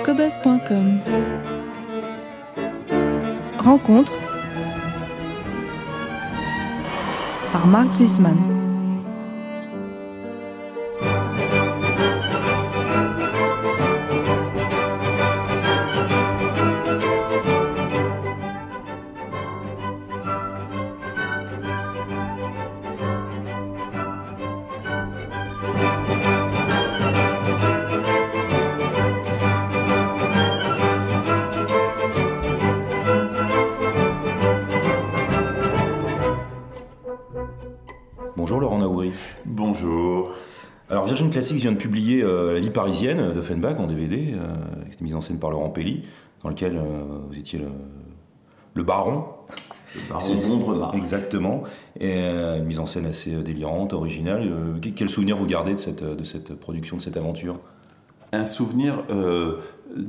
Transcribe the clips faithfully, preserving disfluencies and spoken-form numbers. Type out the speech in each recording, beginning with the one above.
cobuzz point com. Rencontre par Marc Zisman. Bonjour Laurent Naouri. Bonjour. Alors Virgin Classics vient de publier euh, La vie parisienne d'Offenbach en D V D, euh, qui est mise en scène par Laurent Pelli, dans lequel euh, vous étiez le, le baron. Le baron d'Ondremar. Exactement. Et euh, une mise en scène assez délirante, originale. Euh, quel souvenir vous gardez de cette, de cette production, de cette aventure ? Un souvenir euh,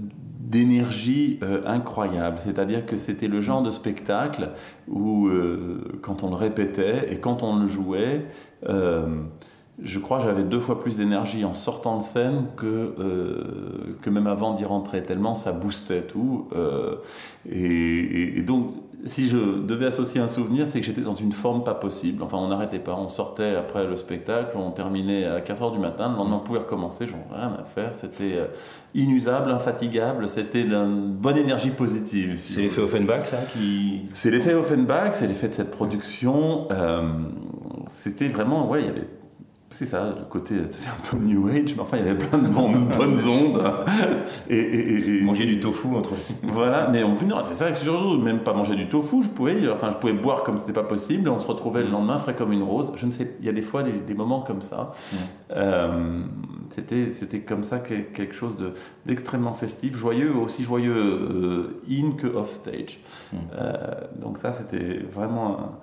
d'énergie euh, incroyable. C'est-à-dire que c'était le genre de spectacle où, euh, quand on le répétait et quand on le jouait, euh, je crois que j'avais deux fois plus d'énergie en sortant de scène que, euh, que même avant d'y rentrer, tellement ça boostait tout. Euh, et, et, et donc, si je devais associer un souvenir, c'est que j'étais dans une forme pas possible. Enfin, on n'arrêtait pas. On sortait après le spectacle, on terminait à quatre heures du matin. Le lendemain, on pouvait recommencer. J'en avais rien à faire. C'était inusable, infatigable. C'était d'une bonne énergie positive. Si c'est l'effet Offenbach, ça qui... C'est l'effet Offenbach, c'est l'effet de cette production. Euh, c'était vraiment... Ouais, il y avait... C'est ça, le côté, ça fait un peu New Age, mais enfin, il y avait plein de bonnes, bonnes ondes. Et, et, et, et manger du tofu entre les... Voilà, mais on, non, c'est ça, surtout, même pas manger du tofu, je pouvais, enfin, je pouvais boire comme c'était pas possible, et on se retrouvait le lendemain frais comme une rose. Je ne sais, il y a des fois des, des moments comme ça. Mmh. Euh, c'était, c'était comme ça quelque chose de, d'extrêmement festif, joyeux, aussi joyeux euh, in que off stage. Mmh. Euh, donc ça, c'était vraiment... Un,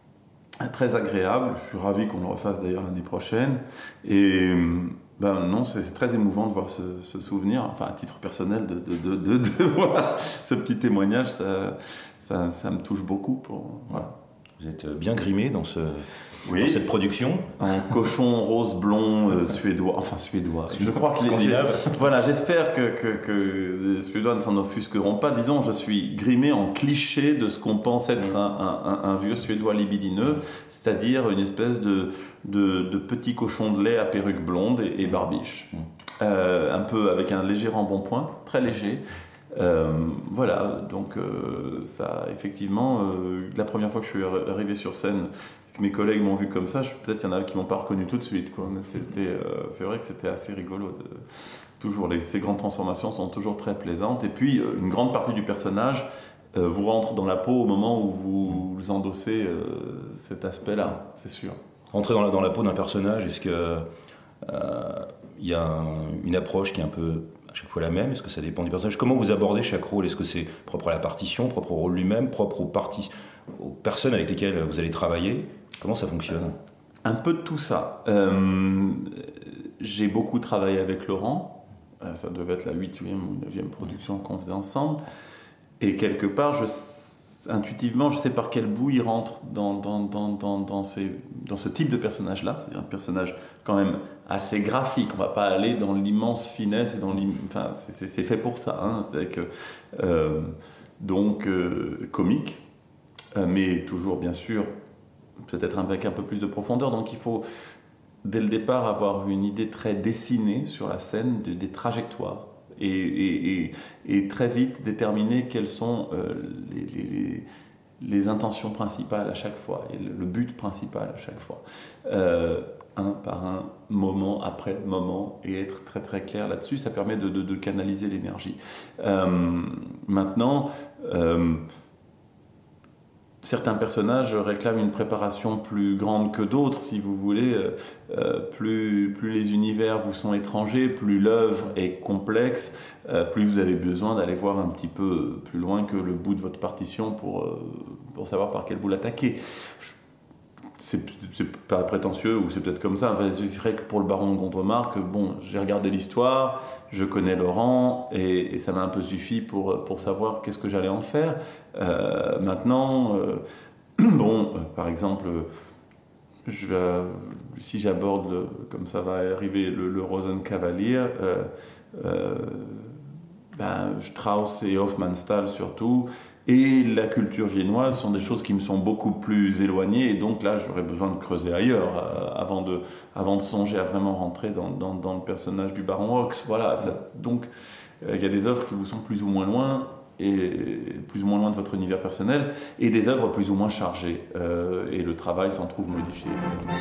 très agréable, je suis ravi qu'on le refasse d'ailleurs l'année prochaine, et ben non, c'est, c'est très émouvant de voir ce, ce souvenir, enfin à titre personnel, de, de, de, de, de voir ce petit témoignage, ça, ça, ça me touche beaucoup. Pour, voilà. Vous êtes bien grimé dans, ce, oui. dans cette production. Un cochon rose blond euh, suédois, enfin suédois, je crois que scandinave. Voilà, j'espère que, que, que les Suédois ne s'en offusqueront pas. Disons, je suis grimé en cliché de ce qu'on pense être un, un, un vieux Suédois libidineux, c'est-à-dire une espèce de, de, de petit cochon de lait à perruque blonde et, et barbiche. Euh, un peu avec un léger embonpoint, très léger. Euh, voilà, donc euh, ça, effectivement, euh, la première fois que je suis arrivé sur scène, que mes collègues m'ont vu comme ça, je, peut-être il y en a qui m'ont pas reconnu tout de suite, quoi, mais c'était, euh, c'est vrai que c'était assez rigolo. De, toujours, les, ces grandes transformations sont toujours très plaisantes, et puis euh, une grande partie du personnage euh, vous rentre dans la peau au moment où vous, vous endossez euh, cet aspect-là, c'est sûr. Rentrer dans la, dans la peau d'un personnage, est-ce qu'il euh, y a un, une approche qui est un peu... à chaque fois la même? Est-ce que ça dépend du personnage? Comment vous abordez chaque rôle? Est-ce que c'est propre à la partition, propre au rôle lui-même, propre aux, parties, aux personnes avec lesquelles vous allez travailler? Comment ça fonctionne? Un peu de tout ça. Euh, j'ai beaucoup travaillé avec Laurent. Euh, ça devait être la huitième ou neuvième production qu'on faisait ensemble. Et quelque part, je, intuitivement, je sais par quel bout il rentre dans, dans, dans, dans, dans, ces, dans ce type de personnage-là. C'est-à-dire un personnage quand même assez graphique. On ne va pas aller dans l'immense finesse et dans l'im... enfin, c'est, c'est, c'est fait pour ça. Hein. C'est que, euh, donc euh, comique, euh, mais toujours bien sûr peut-être avec un peu plus de profondeur. Donc il faut dès le départ avoir une idée très dessinée sur la scène de, des trajectoires et, et, et, et très vite déterminer quelles sont euh, les, les, les les intentions principales à chaque fois et le, le but principal à chaque fois. Euh, un par un, moment après moment, et être très très clair là-dessus, ça permet de, de, de canaliser l'énergie. Euh, maintenant, euh, certains personnages réclament une préparation plus grande que d'autres, si vous voulez. Euh, plus, plus les univers vous sont étrangers, plus l'œuvre est complexe, euh, plus vous avez besoin d'aller voir un petit peu plus loin que le bout de votre partition pour, euh, pour savoir par quel bout l'attaquer. Je, c'est, c'est pas prétentieux, ou c'est peut-être comme ça. Enfin, c'est vrai que pour le baron de Gondomar, que bon, j'ai regardé l'histoire, je connais Laurent, et, et ça m'a un peu suffi pour, pour savoir qu'est-ce que j'allais en faire. Euh, maintenant, euh, bon, euh, par exemple, je vais, si j'aborde, le, comme ça va arriver, le, le Rosenkavalier, euh, euh, ben, Strauss et Hofmannsthal surtout, et la culture viennoise sont des choses qui me sont beaucoup plus éloignées, et donc là j'aurais besoin de creuser ailleurs euh, avant, de, avant de songer à vraiment rentrer dans, dans, dans le personnage du baron Hawks. Voilà, ça, donc il euh, y a des œuvres qui vous sont plus ou moins loin, et plus ou moins loin de votre univers personnel, et des œuvres plus ou moins chargées, euh, et le travail s'en trouve modifié.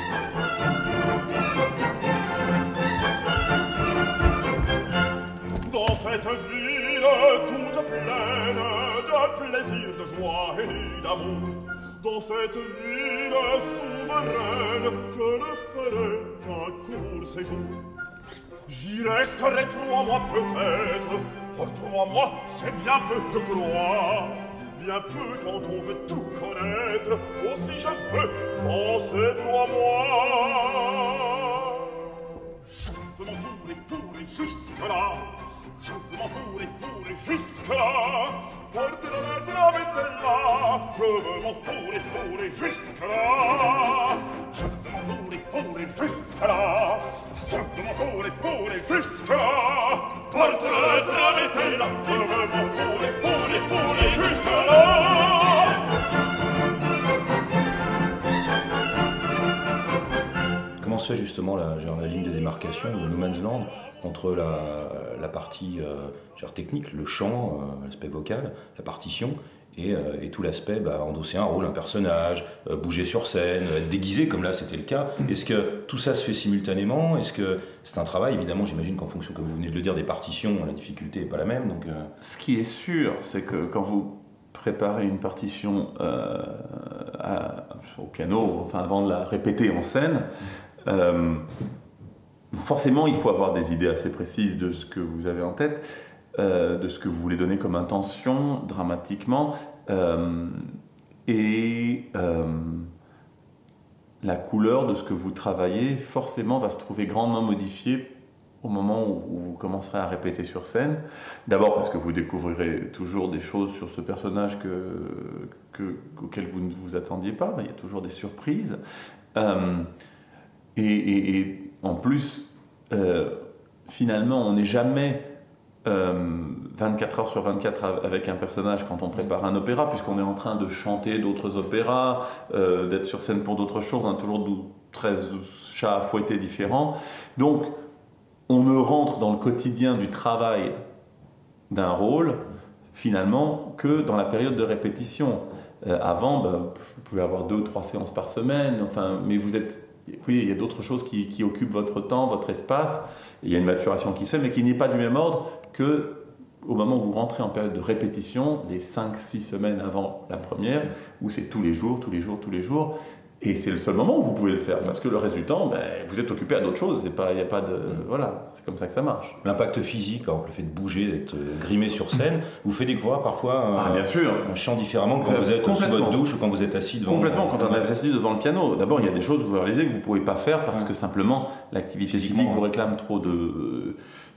Dans cette ville toute pleine de plaisir, de joie et d'amour, dans cette ville souveraine, je ne ferai qu'un court séjour. J'y resterai trois mois peut-être. Oh, trois mois, c'est bien peu, je crois. Bien peu quand on veut tout connaître. Aussi je veux, dans ces trois mois, je veux m'en fourrer, fourrer jusque-là. Je veux m'en fourrer, fourrer jusque-là. Porter la lettre à Metella. Je veux m'en fourrer, fourrer jusque-là. Je veux m'en fourrer, fourrer jusque-là. Je veux m'en fourrer, fourrer jusque-là. Porte la lettre à Metella. Je veux m'en fourrer, fourrer, fourrer jusque-là. Comment se fait justement la, genre, la ligne de démarcation de No Man's Land entre la, la partie euh, genre technique, le chant, euh, l'aspect vocal, la partition, et, euh, et tout l'aspect bah, endosser un rôle, un personnage, euh, bouger sur scène, être déguisé comme là c'était le cas. Est-ce que tout ça se fait simultanément? Est-ce que c'est un travail? Évidemment, j'imagine qu'en fonction, comme vous venez de le dire, des partitions, la difficulté n'est pas la même. Donc, euh... Ce qui est sûr, c'est que quand vous préparez une partition euh, à, au piano, enfin avant de la répéter en scène, euh, forcément, il faut avoir des idées assez précises de ce que vous avez en tête, euh, de ce que vous voulez donner comme intention dramatiquement, euh, et euh, la couleur de ce que vous travaillez, forcément, va se trouver grandement modifiée au moment où vous commencerez à répéter sur scène. D'abord parce que vous découvrirez toujours des choses sur ce personnage que, que, auxquelles vous ne vous attendiez pas, il y a toujours des surprises. Euh, et, et, et en plus, euh, finalement, on n'est jamais euh, vingt-quatre heures sur vingt-quatre avec un personnage quand on prépare un opéra, puisqu'on est en train de chanter d'autres opéras, euh, d'être sur scène pour d'autres choses, on a toujours treize chats à fouetter différents. Donc, on ne rentre dans le quotidien du travail d'un rôle, finalement, que dans la période de répétition. Euh, avant, ben, vous pouvez avoir deux ou trois séances par semaine, enfin, mais vous êtes... Oui, il y a d'autres choses qui, qui occupent votre temps, votre espace. Il y a une maturation qui se fait, mais qui n'est pas du même ordre qu'au moment où vous rentrez en période de répétition, les cinq six semaines avant la première, où c'est tous les jours, tous les jours, tous les jours. Et c'est le seul moment où vous pouvez le faire, parce que le reste du temps, ben, vous êtes occupé à d'autres choses. C'est pas, y a pas de, voilà, c'est comme ça que ça marche. L'impact physique, par exemple, le fait de bouger, d'être grimé sur scène, vous fait découvrir parfois un, ah, bien sûr. un chant différemment quand vous êtes sous votre douche ou quand vous êtes assis devant... Complètement, quand on est assis devant le piano. D'abord, il y a des choses que vous réalisez que vous ne pouvez pas faire parce que simplement l'activité physique vous réclame trop de...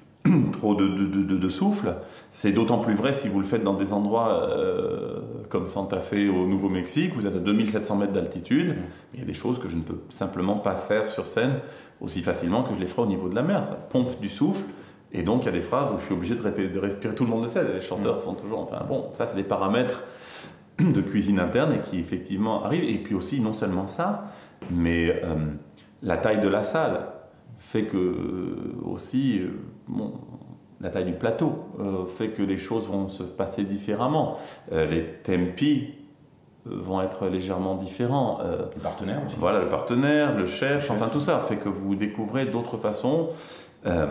trop de, de, de, de souffle. C'est d'autant plus vrai si vous le faites dans des endroits euh, comme Santa Fe au Nouveau-Mexique, vous êtes à deux mille sept cents mètres d'altitude. Mmh. Il y a des choses que je ne peux simplement pas faire sur scène aussi facilement que je les ferai au niveau de la mer. Ça pompe du souffle. Et donc il y a des phrases où je suis obligé de, répéter, de respirer, tout le monde le sait, les chanteurs mmh. sont toujours... Enfin bon, ça c'est des paramètres de cuisine interne et qui effectivement arrivent. Et puis aussi, non seulement ça, mais euh, la taille de la salle fait que euh, aussi, euh, bon, la taille du plateau euh, fait que les choses vont se passer différemment. Euh, les tempi euh, vont être légèrement différents. Euh, le partenaire aussi. Voilà, le partenaire, le chef, le chef, enfin tout ça fait que vous découvrez d'autres façons. Il euh,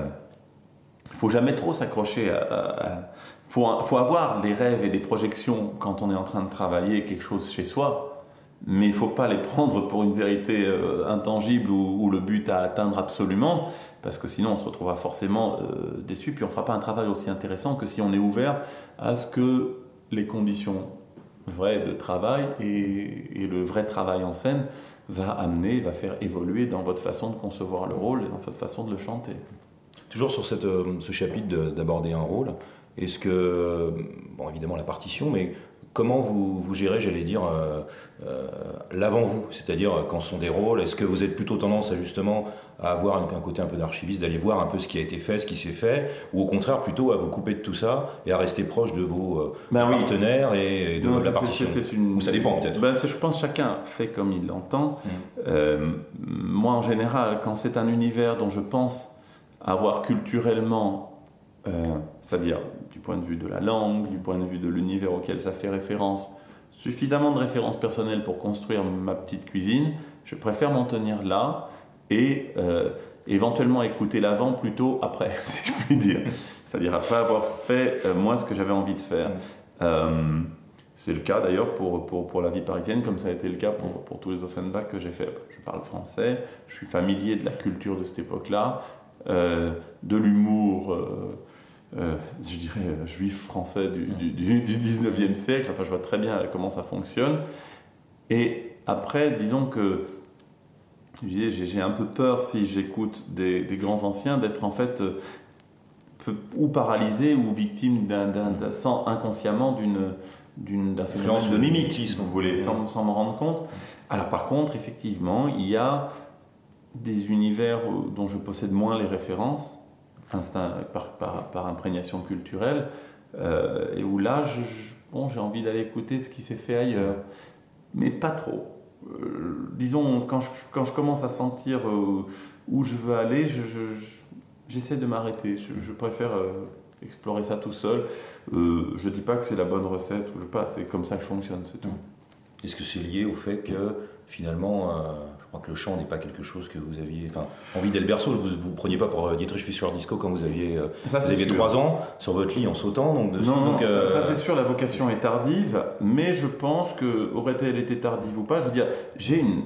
ne faut jamais trop s'accrocher à... à, à faut, faut avoir des rêves et des projections quand on est en train de travailler quelque chose chez soi. Mais il ne faut pas les prendre pour une vérité euh, intangible ou, ou le but à atteindre absolument, parce que sinon on se retrouvera forcément euh, déçu, puis on ne fera pas un travail aussi intéressant que si on est ouvert à ce que les conditions vraies de travail et, et le vrai travail en scène va amener, va faire évoluer dans votre façon de concevoir le rôle et dans votre façon de le chanter. Toujours sur cette, euh, ce chapitre de, d'aborder un rôle, est-ce que, bon évidemment la partition, mais comment vous, vous gérez, j'allais dire, euh, euh, l'avant-vous, c'est-à-dire quand ce sont des rôles, est-ce que vous êtes plutôt tendance à justement à avoir un, un côté un peu d'archiviste, d'aller voir un peu ce qui a été fait, ce qui s'est fait, ou au contraire plutôt à vous couper de tout ça et à rester proche de vos euh, ben oui. partenaires et, et de, non, de la c'est, partition c'est, c'est une... Ou ça dépend peut-être. Ben, c'est, je pense que chacun fait comme il l'entend. Mmh. Euh, moi en général, quand c'est un univers dont je pense avoir culturellement, euh, c'est-à-dire du point de vue de la langue, du point de vue de l'univers auquel ça fait référence, suffisamment de références personnelles pour construire ma petite cuisine, je préfère m'en tenir là et euh, éventuellement écouter l'avant plutôt après, si je puis dire. C'est-à-dire après avoir fait euh, moi ce que j'avais envie de faire. Mmh. Euh, c'est le cas d'ailleurs pour, pour, pour la vie parisienne, comme ça a été le cas pour, pour tous les Offenbach que j'ai fait. Je parle français, je suis familier de la culture de cette époque-là, euh, de l'humour... Euh, Euh, je dirais euh, juif français du, du, du, du dix-neuvième siècle, enfin je vois très bien comment ça fonctionne. Et après, disons que j'ai, j'ai un peu peur, si j'écoute des, des grands anciens, d'être en fait euh, peu, ou paralysé ou victime d'un, d'un, d'un, sans, inconsciemment d'une, d'une, d'un phénomène de mimétisme, vous voulez, sans, sans me rendre compte. Alors par contre, effectivement, il y a des univers dont je possède moins les références, instinct, par, par, par imprégnation culturelle, euh, et où là, je, je, bon, j'ai envie d'aller écouter ce qui s'est fait ailleurs, mais pas trop. Euh, disons, quand je, quand je commence à sentir euh, où je veux aller, je, je, je, j'essaie de m'arrêter. Je, je préfère euh, explorer ça tout seul. Euh, je ne dis pas que c'est la bonne recette, ou je sais pas, c'est comme ça que je fonctionne, c'est tout. Est-ce que c'est lié au fait que, finalement, euh, je crois que le chant n'est pas quelque chose que vous aviez... Enfin, envie dès le berceau, vous ne vous preniez pas pour Dietrich Fischer-Disco quand vous aviez, euh, ça, vous aviez trois ans, sur votre lit en sautant. Donc, de, non, donc, non, euh, ça, ça c'est sûr, la vocation est tardive, mais je pense que, aurait-elle été tardive ou pas, je veux dire, j'ai une,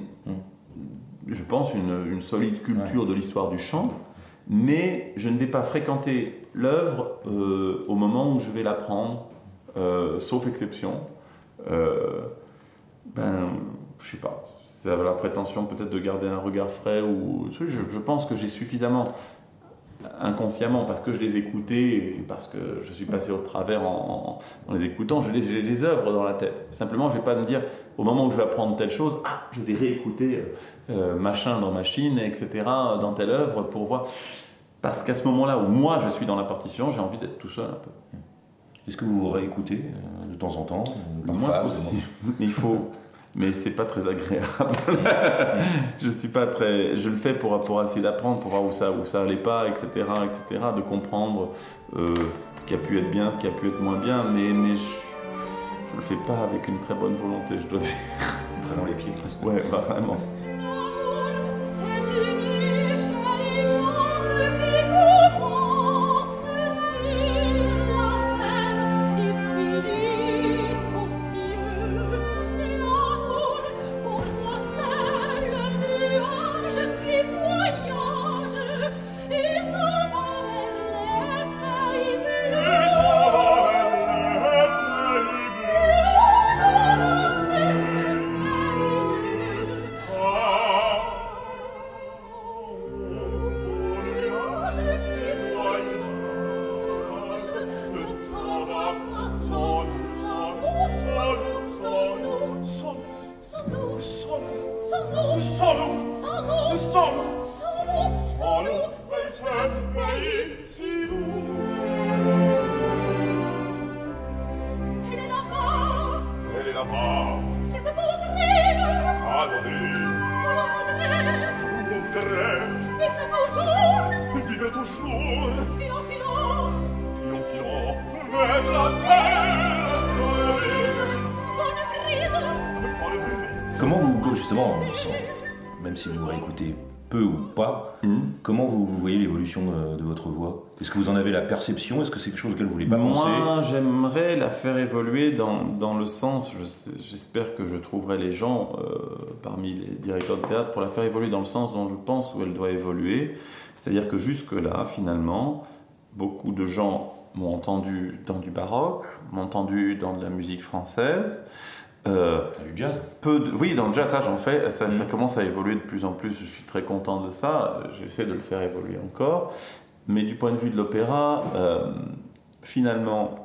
je pense, une, une solide culture ouais. de l'histoire du chant, mais je ne vais pas fréquenter l'œuvre euh, au moment où je vais l'apprendre, euh, sauf exception. Euh, ben, je sais pas, ça a la prétention peut-être de garder un regard frais ou je, je pense que j'ai suffisamment inconsciemment, parce que je les écoutais et parce que je suis passé au travers en, en, en les écoutant, je les, j'ai les œuvres dans la tête. Simplement, je vais pas me dire au moment où je vais apprendre telle chose, ah, je vais réécouter euh, machin dans machine, et cetera dans telle œuvre pour voir. Parce qu'à ce moment-là où moi je suis dans la partition, j'ai envie d'être tout seul un peu. Est-ce que vous réécoutez euh, de temps en temps, par moi aussi. Il faut, mais c'est pas très agréable. je suis pas très, je le fais pour pour essayer d'apprendre, pour voir où ça où ça allait pas, et cetera, et cetera, de comprendre euh, ce qui a pu être bien, ce qui a pu être moins bien, mais mais je, je le fais pas avec une très bonne volonté, je dois dire. Très dans les pieds, presque. Ouais, bah, vraiment. Comment vous, justement, même si vous réécoutez peu ou pas, mmh. comment vous, vous voyez l'évolution de, de votre voix ? Est-ce que vous en avez la perception ? Est-ce que c'est quelque chose auquel vous ne voulez pas Moi, penser ? Moi, j'aimerais la faire évoluer dans, dans le sens, je, j'espère que je trouverai les gens euh, parmi les directeurs de théâtre pour la faire évoluer dans le sens dont je pense où elle doit évoluer. C'est-à-dire que jusque-là, finalement, beaucoup de gens m'ont entendu dans du baroque, m'ont entendu dans de la musique française. Euh, du jazz peu de, Oui, dans le jazz, ça j'en fais, ça, mmh. ça commence à évoluer de plus en plus, je suis très content de ça, j'essaie de le faire évoluer encore. Mais du point de vue de l'opéra, euh, finalement,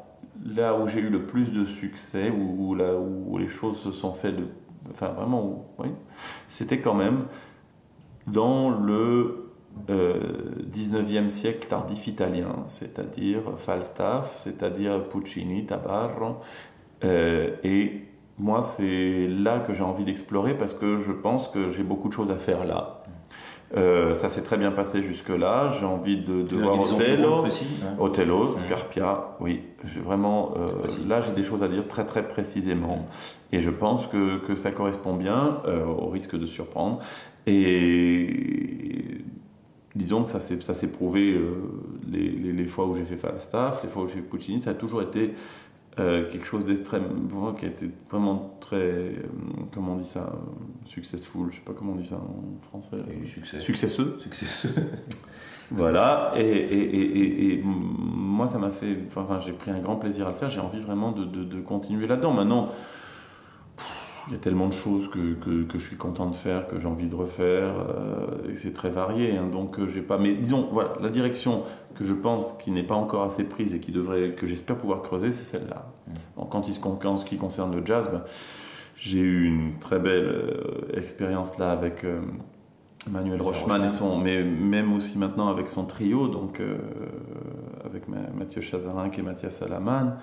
là où j'ai eu le plus de succès, où, où, là où les choses se sont faites, de, enfin vraiment, où, oui, c'était quand même dans le euh, dix-neuvième siècle tardif italien, c'est-à-dire Falstaff, c'est-à-dire Puccini, Tabarro, euh, et moi c'est là que j'ai envie d'explorer parce que je pense que j'ai beaucoup de choses à faire là. Euh, ça s'est très bien passé jusque-là. J'ai envie de, de voir Othello, précis, hein. Othello, Ouais. Scarpia. Oui, j'ai vraiment. Euh, là, j'ai des choses à dire très très précisément, Ouais. et je pense que, que ça correspond bien, euh, au risque de surprendre. Et disons que ça s'est ça s'est prouvé euh, les, les, les fois où j'ai fait Falstaff, les fois où j'ai fait Puccini, ça a toujours été euh, quelque chose d'extrême, qui a été vraiment très, euh, comment on dit ça, euh, successful, je sais pas comment on dit ça en français. Et du succès. Successeux. Successeux. Voilà, et, et, et, et, et moi ça m'a fait, enfin j'ai pris un grand plaisir à le faire, j'ai envie vraiment de, de, de continuer là-dedans. Maintenant, il y a tellement de choses que, que, que je suis content de faire, que j'ai envie de refaire, euh, et c'est très varié, hein, donc euh, j'ai pas. Mais disons, voilà, la direction que je pense qui n'est pas encore assez prise et qui devrait, que j'espère pouvoir creuser, c'est celle-là. Mmh. Donc, quand il se en ce qui concerne le jazz, ben, j'ai eu une très belle euh, expérience là avec euh, Manuel Rochman, et son, mais même aussi maintenant avec son trio, donc euh, avec Mathieu Chazarinck et Mathias Salaman.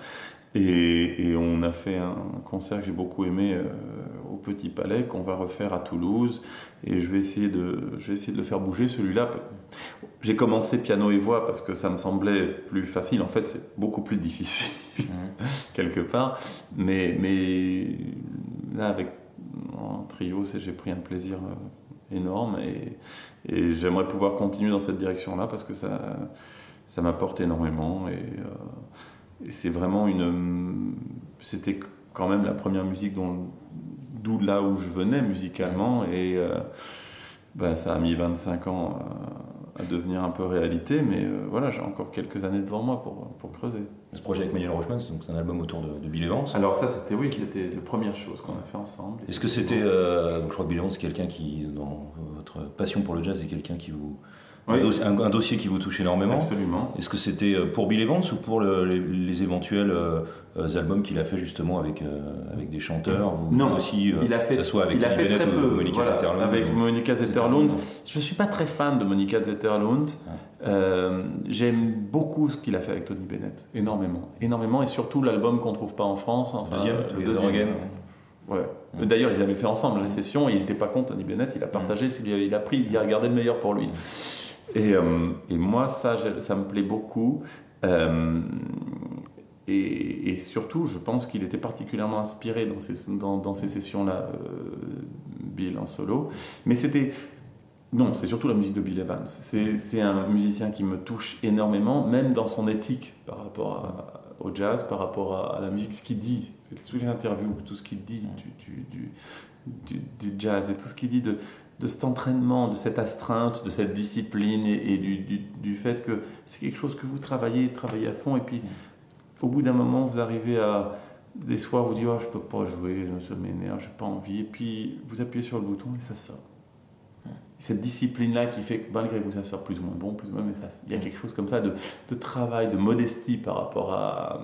Et, et on a fait un concert que j'ai beaucoup aimé euh, au Petit Palais, qu'on va refaire à Toulouse, et je vais essayer de, je vais essayer de le faire bouger celui-là. J'ai commencé piano et voix parce que ça me semblait plus facile, en fait c'est beaucoup plus difficile mmh. quelque part, mais, mais là avec en trio j'ai pris un plaisir énorme, et, et j'aimerais pouvoir continuer dans cette direction-là parce que ça, ça m'apporte énormément, et euh, Et c'est vraiment une. C'était quand même la première musique dont, d'où là où je venais musicalement, et euh, ben, ça a mis vingt-cinq ans à, à devenir un peu réalité, mais euh, voilà, j'ai encore quelques années devant moi pour, pour creuser. Ce projet avec Manuel Rochman, c'est, donc, c'est un album autour de, de Bill Evans. Alors ça, c'était oui, c'était la première chose qu'on a fait ensemble. Est-ce que c'était. Euh, donc je crois que Bill Evans, c'est quelqu'un qui, dans votre passion pour le jazz, est quelqu'un qui vous. Oui. Un, dossier, un, un dossier qui vous touche énormément. Absolument. Est-ce que c'était pour Bill Evans ou pour le, les, les éventuels euh, albums qu'il a fait justement avec, euh, avec des chanteurs ou Non, aussi, euh, il a fait, que ce soit avec il a fait Bennett très peu, ou Monica voilà, Zetterlund. Avec ou, Monica Zetterlund. Je ne suis pas très fan de Monica Zetterlund. Ah. Euh, j'aime beaucoup ce qu'il a fait avec Tony Bennett. Énormément. Énormément. Et surtout l'album qu'on ne trouve pas en France. Enfin, deuxième, euh, le deuxième. deuxième. Ouais. Mmh. D'ailleurs, ils avaient fait ensemble la session et il n'était pas contre Tony Bennett. Il a partagé, mmh. il a pris, il a gardé le meilleur pour lui. Et, euh, et moi, ça, ça me plaît beaucoup. Euh, et, et surtout, je pense qu'il était particulièrement inspiré dans ces, dans, dans ces sessions-là, euh, Bill en solo. Mais c'était... Non, c'est surtout la musique de Bill Evans. C'est, c'est un musicien qui me touche énormément, même dans son éthique par rapport à, au jazz, par rapport à, à la musique, ce qu'il dit. Toutes les interviews, tout ce qu'il dit du, du, du, du jazz et tout ce qu'il dit de... de cet entraînement, de cette astreinte, de cette discipline, et, et du, du, du fait que c'est quelque chose que vous travaillez, travaillez à fond, et puis au bout d'un moment, vous arrivez à des soirs, vous dites oh, « je ne peux pas jouer, ça m'énerve, je n'ai pas envie », et puis vous appuyez sur le bouton et ça sort. Et cette discipline-là qui fait que malgré vous, ça sort plus ou moins bon, plus ou moins, mais ça, il y a quelque chose comme ça de, de travail, de modestie par rapport à,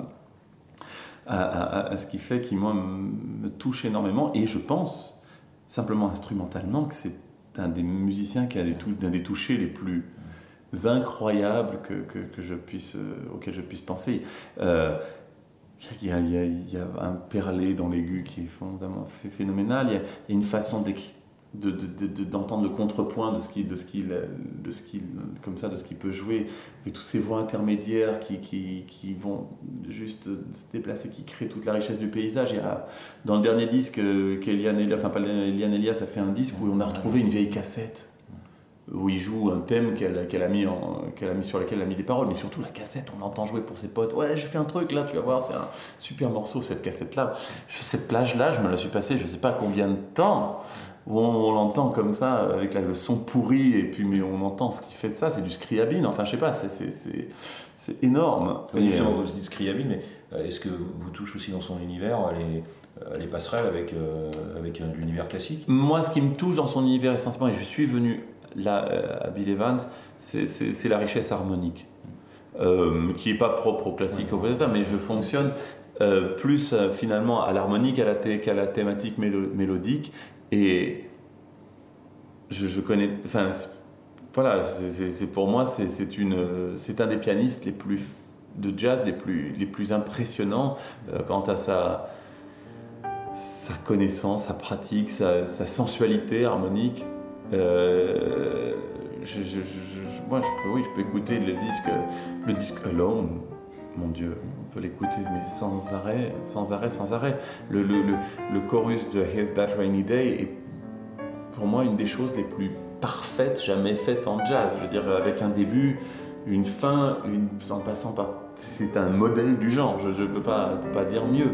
à, à, à ce qui fait qui, moi, me touche énormément, et je pense, simplement instrumentalement, que c'est un des musiciens qui a des, tou- d'un des touchés les plus incroyables que, que, que je puisse, euh, auxquels je puisse penser. Euh, il, y a, il, y a, il y a un perlé dans l'aigu qui est fondamentalement phénoménal. Il y a, il y a une façon de, de, de, de, d'entendre le contrepoint de ce qu'il, de ce qu'il, de ce qu'il, comme ça, de ce qu'il peut jouer, avec toutes ces voix intermédiaires qui, qui, qui vont juste se déplacer, qui créent toute la richesse du paysage. Il y a, dans le dernier disque qu'Eliane Elias, enfin pas Eliane Elias a fait un disque où on a retrouvé une vieille cassette où il joue un thème qu'elle, qu'elle, a mis en, qu'elle a mis sur lequel elle a mis des paroles, mais surtout la cassette, on l'entend jouer pour ses potes. Ouais, je fais un truc là, tu vas voir, c'est un super morceau cette cassette-là. Cette plage-là, je me la suis passée, je sais pas combien de temps. Où on, on l'entend comme ça, avec la, le son pourri, et puis mais on entend ce qu'il fait de ça, c'est du Scriabine, enfin je sais pas, c'est, c'est, c'est, c'est énorme. Oui, justement, vous dites Scriabine, mais est-ce que vous touche aussi dans son univers les, les passerelles avec, euh, avec l'univers classique ? Moi, ce qui me touche dans son univers essentiellement, et je suis venu là à Bill Evans, c'est, c'est, c'est la richesse harmonique. euh, qui n'est pas propre au classique au Vesta, mais je fonctionne euh, plus euh, finalement à l'harmonique, à la, thé- qu'à la thématique mélo- mélodique. Et je, je connais. Enfin, c'est- voilà, c'est, c'est, c'est pour moi, c'est, c'est, une, c'est un des pianistes les plus de jazz les plus, les plus impressionnants euh, quant à sa, sa connaissance, sa pratique, sa, sa sensualité harmonique. Euh, je, je, je, je, moi, je peux, oui, je peux écouter le disque, le disque Alone. Mon Dieu, on peut l'écouter, mais sans arrêt, sans arrêt, sans arrêt. Le, le, le, le chorus de Here's That Rainy Day est pour moi une des choses les plus parfaites jamais faites en jazz. Je veux dire, avec un début, une fin, une, en passant par... C'est un modèle du genre, je ne peux pas, peux pas dire mieux.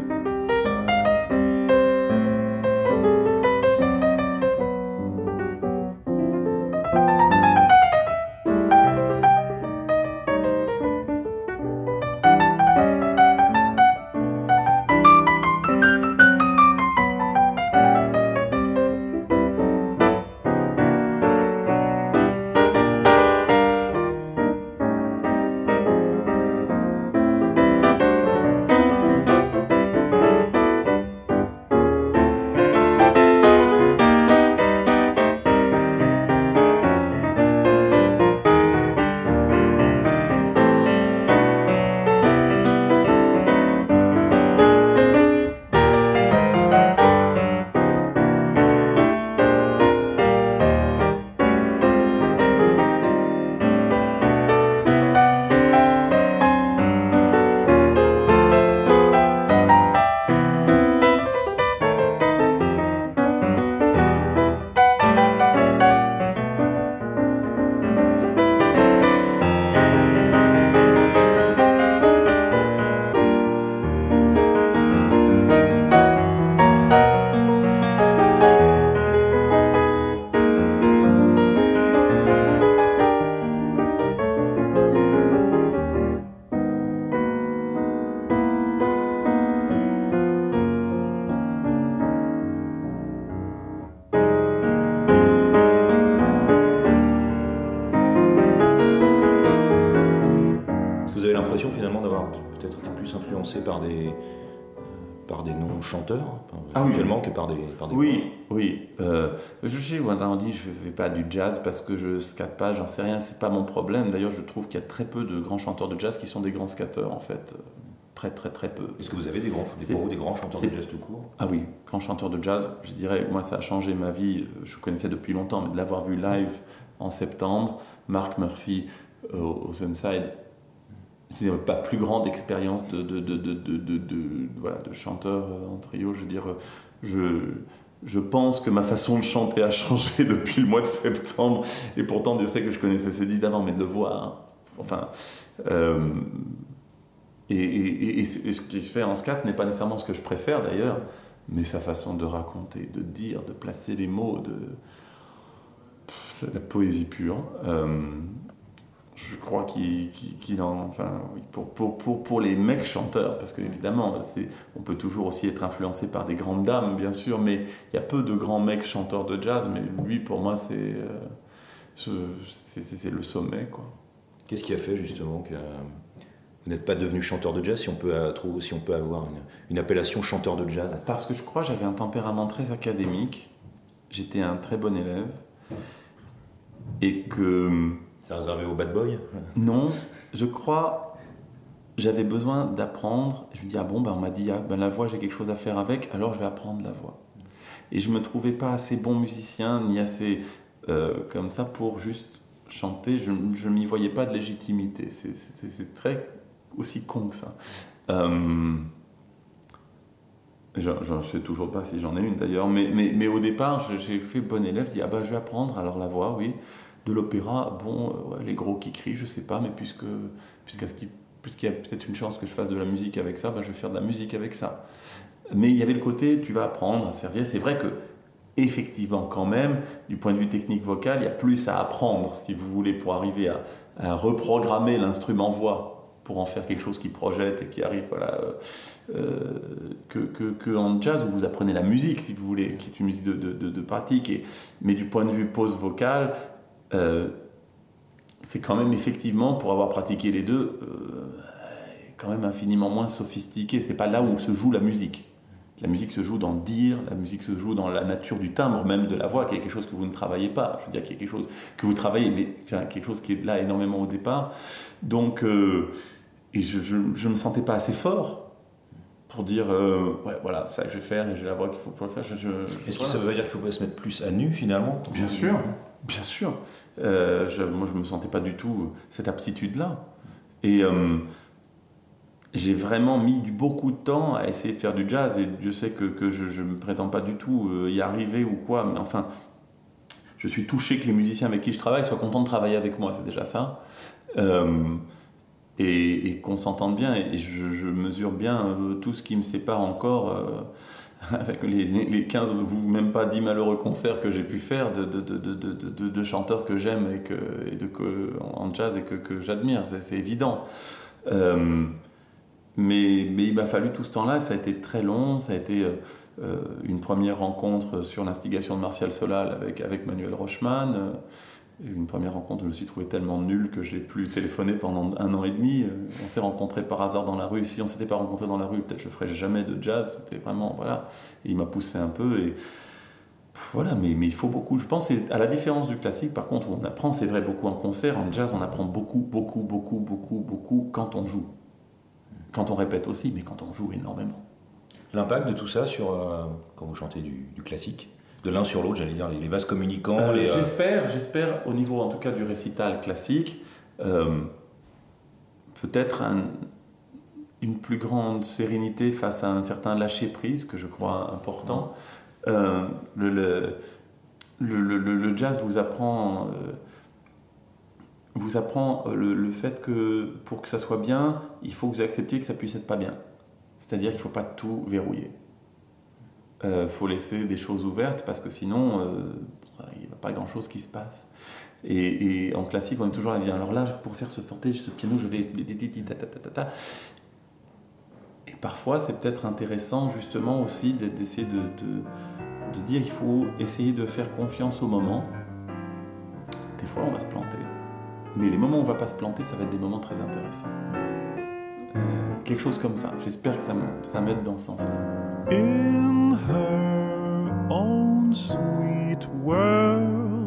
Finalement d'avoir peut-être été plus influencé par des, par des non-chanteurs, ah, actuellement, oui. que par des, par des oui, voix. Oui, euh, je sais, on dit je ne fais pas du jazz parce que je ne scate pas, j'en sais rien, c'est pas mon problème. D'ailleurs, je trouve qu'il y a très peu de grands chanteurs de jazz qui sont des grands skateurs, en fait. Très, très, très peu. Est-ce que vous avez des grands, des, pour vous, des grands chanteurs de jazz tout court? Ah oui, grands chanteurs de jazz, je dirais, moi ça a changé ma vie, je connaissais depuis longtemps, mais de l'avoir vu live en septembre, Mark Murphy euh, au Sunside, c'est pas plus grande expérience de, de, de, de, de, de, de, voilà, de chanteur en trio. Je veux dire, je, je pense que ma façon de chanter a changé depuis le mois de septembre, et pourtant Dieu sait que je connaissais ces disques d'avant, mais de le voir, enfin... Euh, et, et, et, et ce qui se fait en scat n'est pas nécessairement ce que je préfère d'ailleurs, mais sa façon de raconter, de dire, de placer les mots, de... c'est de la poésie pure. Euh, Je crois qu'il, qu'il en, enfin, oui, pour, pour, pour, pour les mecs chanteurs, parce qu'évidemment, c'est, on peut toujours aussi être influencé par des grandes dames, bien sûr, mais il y a peu de grands mecs chanteurs de jazz, mais lui, pour moi, c'est, euh, c'est, c'est, c'est le sommet, quoi. Qu'est-ce qui a fait justement que vous n'êtes pas devenu chanteur de jazz, si on peut, si on peut avoir une, une appellation chanteur de jazz? Parce que je crois que j'avais un tempérament très académique, j'étais un très bon élève, et que... C'est réservé aux bad boys? Non, je crois, j'avais besoin d'apprendre. Je me dis, ah bon, ben on m'a dit, ah, ben la voix, j'ai quelque chose à faire avec, alors je vais apprendre la voix. Et je ne me trouvais pas assez bon musicien, ni assez euh, comme ça pour juste chanter. Je ne m'y voyais pas de légitimité. C'est, c'est, c'est très aussi con que ça. Euh, je ne sais toujours pas si j'en ai une d'ailleurs, mais, mais, mais au départ, j'ai fait bon élève. Je dis, ah ben je vais apprendre, alors la voix, oui. De l'opéra, bon, euh, ouais, les gros qui crient, je sais pas, mais puisque, puisqu'à ce qui, puisqu'il y a peut-être une chance que je fasse de la musique avec ça, ben je vais faire de la musique avec ça. Mais il y avait le côté, tu vas apprendre à servir. C'est vrai que, effectivement, quand même, du point de vue technique vocal, il y a plus à apprendre, si vous voulez, pour arriver à, à reprogrammer l'instrument voix, pour en faire quelque chose qui projette et qui arrive, voilà, euh, euh, que, que, que en jazz, où vous apprenez la musique, si vous voulez, qui est une musique de, de, de, de pratique. Et, mais du point de vue pose vocale, Euh, c'est quand même effectivement, pour avoir pratiqué les deux, euh, quand même infiniment moins sophistiqué. C'est pas là où se joue la musique. La musique se joue dans le dire, la musique se joue dans la nature du timbre même de la voix, qui est quelque chose que vous ne travaillez pas. Je veux dire qu'il y a quelque chose que vous travaillez, mais quelque chose qui est là énormément au départ. Donc, euh, et je ne me sentais pas assez fort pour dire, euh, ouais, voilà, c'est ça que je vais faire et j'ai la voix qu'il faut pour le faire. Je, je, Est-ce voilà. que ça veut dire qu'il faut pas se mettre plus à nu finalement? Bien sûr, bien sûr. Euh, je, moi, je ne me sentais pas du tout cette aptitude-là. Et euh, j'ai vraiment mis du, beaucoup de temps à essayer de faire du jazz. Et Dieu sait que, que je ne me prétends pas du tout y arriver ou quoi. Mais enfin, je suis touché que les musiciens avec qui je travaille soient contents de travailler avec moi. C'est déjà ça. Euh, et, et qu'on s'entende bien. Et je, je mesure bien euh, tout ce qui me sépare encore... Euh, avec les, les quinze ou même pas dix malheureux concerts que j'ai pu faire de, de, de, de, de, de, de chanteurs que j'aime et, que, et de, que, en jazz et que, que j'admire, c'est, c'est évident. Euh, mais, mais il m'a fallu tout ce temps-là, ça a été très long, ça a été euh, une première rencontre sur l'instigation de Martial Solal avec, avec Manuel Rochman, euh, une première rencontre où je me suis trouvé tellement nul que je n'ai plus téléphoné pendant un an et demi. On s'est rencontrés par hasard dans la rue. Si on ne s'était pas rencontrés dans la rue, peut-être je ne ferais jamais de jazz. C'était vraiment, voilà. Et il m'a poussé un peu. Et voilà, mais, mais il faut beaucoup. Je pense, à la différence du classique, par contre, où on apprend, c'est vrai, beaucoup en concert. En jazz, on apprend beaucoup, beaucoup, beaucoup, beaucoup, beaucoup quand on joue. Quand on répète aussi, mais quand on joue énormément. L'impact de tout ça sur, euh, quand vous chantez du, du classique, de l'un sur l'autre, j'allais dire, les, les vases communicants. Euh, les, euh... J'espère, j'espère, au niveau en tout cas du récital classique, euh, peut-être un, une plus grande sérénité face à un certain lâcher-prise que je crois important. Euh, le, le, le, le, le jazz vous apprend, euh, vous apprend le, le fait que pour que ça soit bien, il faut que vous acceptiez que ça puisse être pas bien. C'est-à-dire qu'il ne faut pas tout verrouiller. Il euh, faut laisser des choses ouvertes parce que sinon, euh, il n'y a pas grand-chose qui se passe. Et, et en classique, on est toujours à dire, alors là, pour faire ce forte, ce piano, je vais... Et parfois, c'est peut-être intéressant justement aussi d'essayer de, de, de dire qu'il faut essayer de faire confiance au moment. Des fois, on va se planter. Mais les moments où on ne va pas se planter, ça va être des moments très intéressants. Euh, quelque chose comme ça. J'espère que ça, ça m'aide dans ce sens-là. In her own sweet world,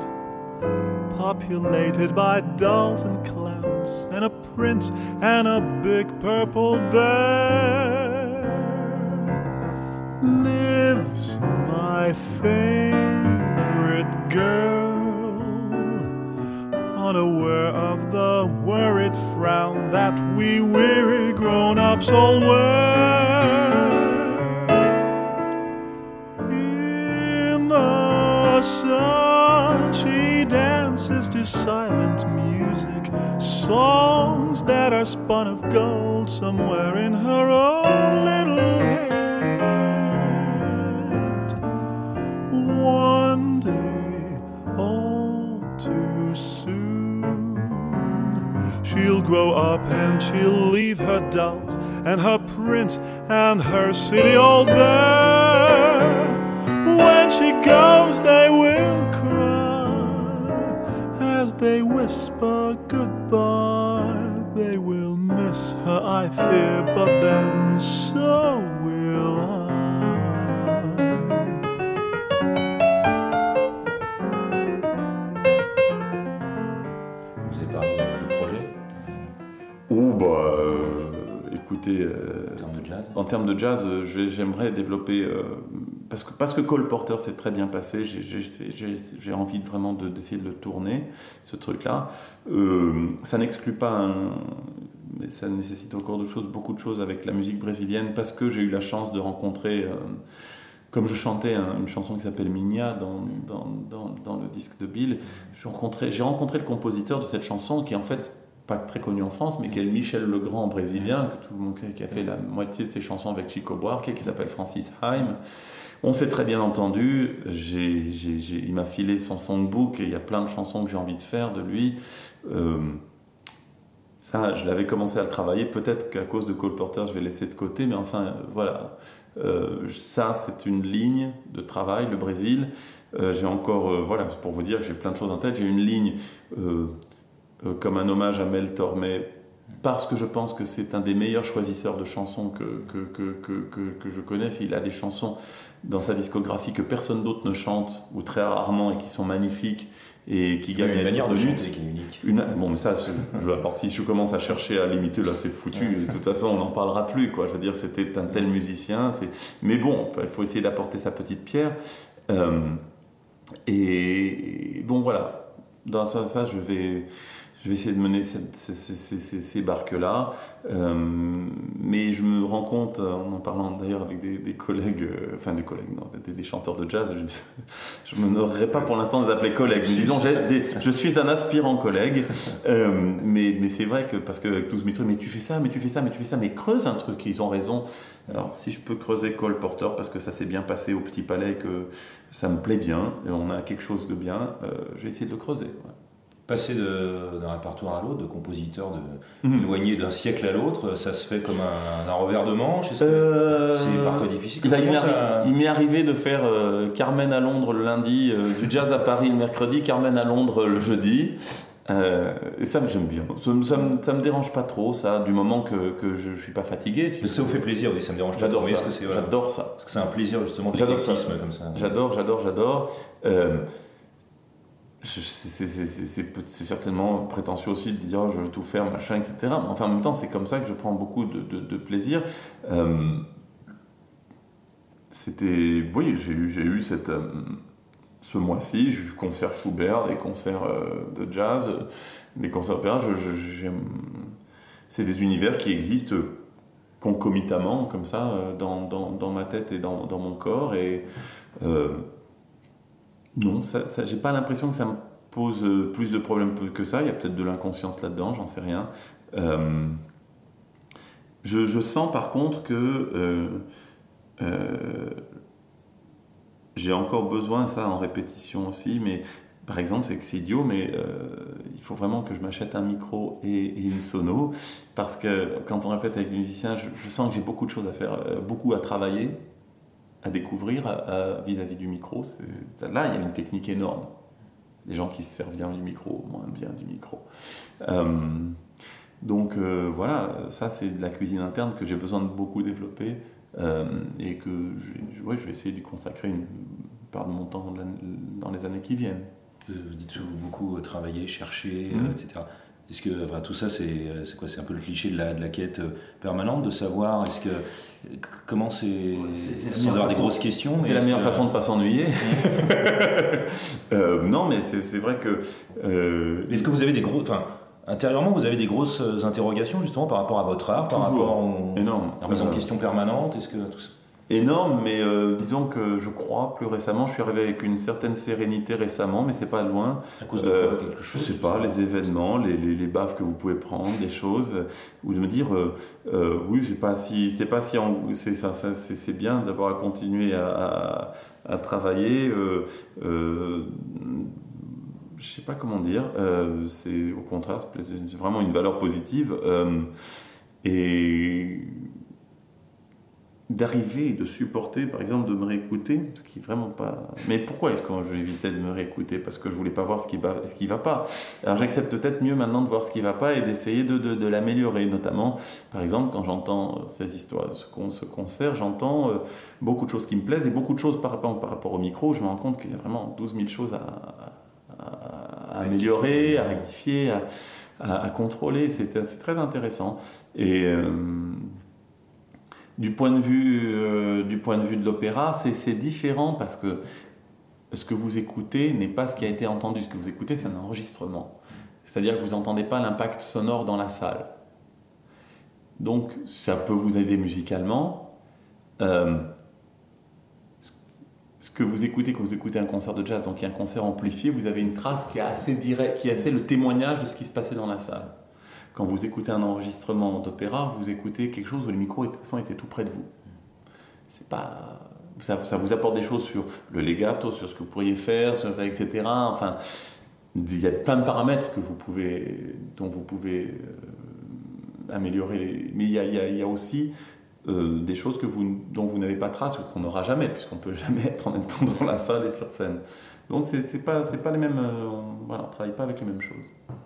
populated by dolls and clowns, and a prince and a big purple bear, lives my favorite girl, unaware of the worried frown that we weary grown-ups all wear. In the sun she dances to silent music, songs that are spun of gold somewhere in her own little head. One day, all too soon, she'll grow up and she'll leave her dolls and her prince and her city old bear. When she goes, they will cry as they whisper goodbye. They will miss her, I fear, but then so will I. Vous avez parlé de projet Oh, bah, euh, écoutez... Euh, en termes de jazz En termes de jazz, euh, j'ai- j'aimerais développer... Euh, parce, que, parce que Cole Porter s'est très bien passé, j'ai, j'ai, j'ai, j'ai envie de, vraiment de, d'essayer de le tourner, ce truc-là. Euh, ça n'exclut pas un... Mais ça nécessite encore de choses, beaucoup de choses avec la musique brésilienne, parce que j'ai eu la chance de rencontrer... Euh, comme je chantais un, une chanson qui s'appelle Minha dans, dans, dans, dans le disque de Bill, j'ai rencontré, j'ai rencontré le compositeur de cette chanson qui est en fait pas très connu en France, mais qui est Michel Legrand brésilien, que tout le monde, qui a fait la moitié de ses chansons avec Chico Buarque, qui s'appelle Francis Haim. On s'est très bien entendu, j'ai, j'ai, j'ai, il m'a filé son songbook et il y a plein de chansons que j'ai envie de faire de lui. Euh, ça, je l'avais commencé à le travailler, peut-être qu'à cause de Cole Porter, je vais laisser de côté, mais enfin, euh, voilà. Euh, ça, c'est une ligne de travail, le Brésil. Euh, j'ai encore, euh, voilà, pour vous dire que j'ai plein de choses en tête, j'ai une ligne... Euh, euh, comme un hommage à Mel Tormé, parce que je pense que c'est un des meilleurs choisisseurs de chansons que, que, que, que, que, que je connaisse. Il a des chansons dans sa discographie que personne d'autre ne chante, ou très rarement, et qui sont magnifiques, et qui gagnent une manière de lutte. chanter qui est unique. Une, bon, mais ça, je, alors, si je commence à chercher à l'imiter, là, c'est foutu. De toute façon, on n'en parlera plus, quoi. Je veux dire, c'était un tel musicien. C'est... Mais bon, il faut essayer d'apporter sa petite pierre. Euh, et bon, voilà. Dans ça, ça je vais... Je vais essayer de mener cette, ces, ces, ces, ces barques-là. Euh, mais je me rends compte, en en parlant d'ailleurs avec des, des collègues, euh, enfin des collègues, non, des, des chanteurs de jazz, je ne m'honorerais pas pour l'instant de les appeler collègues. Mais disons, j'ai des, je suis un aspirant collègue. Euh, mais, mais c'est vrai que, parce qu'avec tous mes trucs, mais tu fais ça, mais tu fais ça, mais tu fais ça, mais creuse un truc, ils ont raison. Alors, si je peux creuser Cole Porter, parce que ça s'est bien passé au Petit Palais, et que ça me plaît bien, et on a quelque chose de bien, euh, je vais essayer de le creuser. Ouais. Passer de, d'un répertoire à l'autre, de compositeur de, Mmh. éloigné d'un siècle à l'autre, ça se fait comme un, un revers de manche. Est-ce que Euh, c'est parfois difficile? Il, va- il Comment m'est ça- arri- il m'est arrivé de faire euh, Carmen à Londres le lundi, euh, du jazz à Paris le mercredi, Carmen à Londres le jeudi. Euh, et ça, j'aime bien. Ça, ça, me- ça me dérange pas trop, ça, du moment que, que je, je suis pas fatigué. Si Ça vous fait plaisir, oui, ça me dérange pas. J'adore trop, mais ça. est-ce que c'est, voilà, J'adore ça. parce que c'est un plaisir justement de J'adore ça. l'éclectisme comme ça. J'adore, j'adore, j'adore. Euh, je- c'est, c'est, c'est, c'est, c'est, peut- c'est certainement prétentieux aussi de dire oh, je veux tout faire, machin, et cetera. Mais enfin, en même temps, c'est comme ça que je prends beaucoup de, de, de plaisir. Euh, c'était. Oui, j'ai eu, j'ai eu cette. euh, ce mois-ci, j'ai eu concert Schubert, des concerts euh, de jazz, euh, des concerts opéra. Je, je, j'aime- c'est des univers qui existent concomitamment, comme ça, euh, dans, dans, dans ma tête et dans, dans mon corps. Et euh, non, ça, ça, j'ai pas l'impression que ça me pose euh, plus de problèmes que ça. Il y a peut-être de l'inconscience là-dedans, j'en sais rien. Euh, je, je sens par contre que euh, euh, j'ai encore besoin, ça en répétition aussi, mais par exemple, c'est que c'est idiot, mais euh, il faut vraiment que je m'achète un micro et, et une sono, parce que quand on répète avec les musiciens, je, je sens que j'ai beaucoup de choses à faire, euh, beaucoup à travailler, à découvrir à- à- vis-à-vis du micro. C'est, là, il y a une technique énorme. Des gens qui se servent bien du micro, moins bien du micro. Euh, donc euh, voilà, ça c'est de la cuisine interne que j'ai besoin de beaucoup développer. Euh, et que je, ouais, je vais essayer d'y consacrer une part de mon temps dans les années qui viennent. Vous dites beaucoup euh, travailler, chercher, Mhm. euh, et cetera. Est-ce que enfin, tout ça, c'est, euh, c'est quoi? C'est un peu le cliché de la, de la quête euh, permanente, de savoir est-ce que c- comment c'est, c'est- c'est la sans meilleure avoir des façon- grosses questions. C'est mais la est-ce meilleure que- façon de ne pas s'ennuyer. euh, non, mais c'est, c'est vrai que... euh, Est-ce que vous avez des gros, enfin, intérieurement, vous avez des grosses euh, interrogations justement par rapport à votre art, par Toujours. rapport au, Énorme. à raison de Euh, questions permanentes? Est-ce que tout ça- Énorme, mais euh, disons que je crois, plus récemment, je suis arrivé avec une certaine sérénité récemment, mais c'est pas loin. à cause de Euh, quoi, quelque Je chose? sais pas, les événements, les, les, les baffes que vous pouvez prendre, des choses, euh, ou de me dire, euh, euh, oui, c'est pas si, c'est pas si, en- c'est ça, ça, c'est, c'est bien d'avoir à continuer à, à, à travailler. Euh, euh, je sais pas comment dire. Euh, c'est au contraire, c'est, c'est vraiment une valeur positive. Euh, et d'arriver et de supporter, par exemple, de me réécouter, ce qui est vraiment pas... Mais pourquoi est-ce que j'évitais de me réécouter? Parce que je voulais pas voir ce qui va, ce qui va pas. Alors j'accepte peut-être mieux maintenant de voir ce qui va pas et d'essayer de, de, de l'améliorer, notamment, par exemple, quand j'entends ces histoires, ce, con, ce concert, j'entends euh, beaucoup de choses qui me plaisent et beaucoup de choses par rapport, par rapport au micro, je me rends compte qu'il y a vraiment douze mille choses à, à, à améliorer, à rectifier, à, à, à contrôler, c'est, c'est très intéressant. Et... Euh, Du point de vue, euh, du point de, vue de l'opéra, c'est, c'est différent parce que ce que vous écoutez n'est pas ce qui a été entendu. Ce que vous écoutez, c'est un enregistrement. C'est-à-dire que vous n'entendez pas l'impact sonore dans la salle. Donc, ça peut vous aider musicalement. Euh, ce que vous écoutez quand vous écoutez un concert de jazz, donc il y a un concert amplifié, vous avez une trace qui est assez directe, qui est assez le témoignage de ce qui se passait dans la salle. Quand vous écoutez un enregistrement d'opéra, vous écoutez quelque chose où le micro de toute façon était tout près de vous. C'est pas, ça, ça vous apporte des choses sur le legato, sur ce que vous pourriez faire, sur, et cetera. Enfin, il y a plein de paramètres que vous pouvez, dont vous pouvez euh, améliorer. Les, mais il y a, il y a, il y a aussi euh, des choses que vous, dont vous n'avez pas trace ou qu'on n'aura jamais, puisqu'on ne peut jamais être en même temps dans la salle et sur scène. Donc c'est, c'est pas, c'est pas les mêmes. Euh, on, voilà, on ne travaille pas avec les mêmes choses.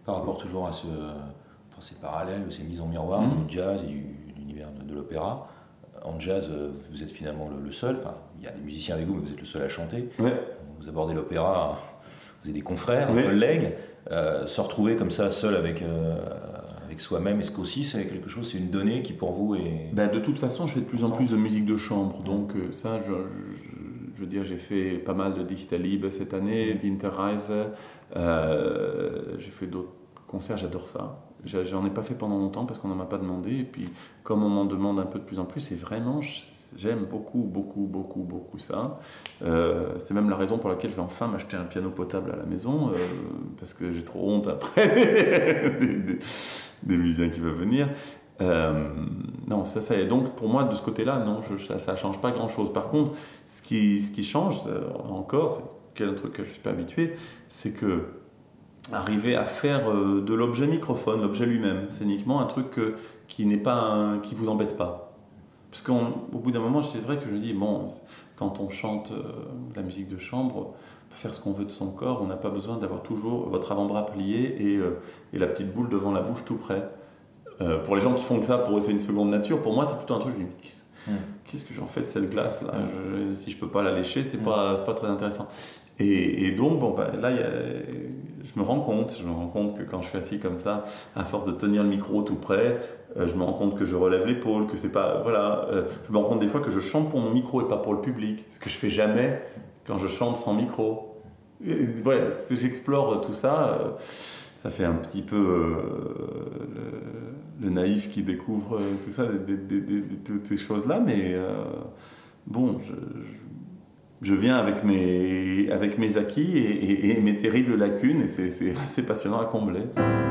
Par rapport toujours à ce, enfin, ces parallèles, ces mises en miroir Mmh. du jazz et du, de l'univers de, de l'opéra. En jazz, vous êtes finalement le, le seul, enfin, il y a des musiciens avec vous, mais vous êtes le seul à chanter. Ouais. Vous abordez l'opéra, vous avez des confrères, Ouais. des collègues. Euh, se retrouver comme ça, seul avec, euh, avec soi-même, est-ce qu'aussi c'est quelque chose, c'est une donnée qui pour vous est... Ben, de toute façon, je fais de plus en plus de musique de chambre, donc euh, ça, je, je, je veux dire, j'ai fait pas mal de Dichterliebe cette année, Winterreise, euh, j'ai fait d'autres concerts, j'adore ça. J'en ai pas fait pendant longtemps parce qu'on n'en m'a pas demandé, et puis comme on m'en demande un peu de plus en plus, et vraiment, j'aime beaucoup, beaucoup, beaucoup, beaucoup ça. Euh, c'est même la raison pour laquelle je vais enfin m'acheter un piano potable à la maison, euh, parce que j'ai trop honte après des, des, des musiciens qui veulent venir. Euh, non, ça, ça est. Donc pour moi, de ce côté-là, non, je, ça ne change pas grand-chose. Par contre, ce qui, ce qui change euh, encore, c'est quel truc que je ne suis pas habitué, c'est que arriver à faire euh, de l'objet microphone, l'objet lui-même, c'est uniquement un truc que, qui n'est pas un, qui vous embête pas. Parce qu'au bout d'un moment, c'est vrai que je me dis, bon, quand on chante euh, la musique de chambre, on peut faire ce qu'on veut de son corps, on n'a pas besoin d'avoir toujours votre avant-bras plié et, euh, et la petite boule devant la bouche tout près. Euh, pour les gens qui font que ça, pour eux c'est une seconde nature. Pour moi, c'est plutôt un truc, je me dis, qu'est-ce, mm. qu'est-ce que j'en fais de cette glace là je, Si je peux pas la lécher, c'est mm. pas, c'est pas très intéressant. Et, et donc, bon, bah, là, y a, je me rends compte, je me rends compte que quand je suis assis comme ça, à force de tenir le micro tout près, euh, je me rends compte que je relève l'épaule, que c'est pas, voilà. Euh, je me rends compte des fois que je chante pour mon micro et pas pour le public, ce que je fais jamais quand je chante sans micro. Et, voilà, si j'explore tout ça. Euh, Ça fait un petit peu euh, le, le naïf qui découvre euh, tout ça, des, des, des, des, toutes ces choses-là, mais euh, bon, je, je, je viens avec mes, avec mes acquis et, et, et mes terribles lacunes, et c'est, c'est assez passionnant à combler.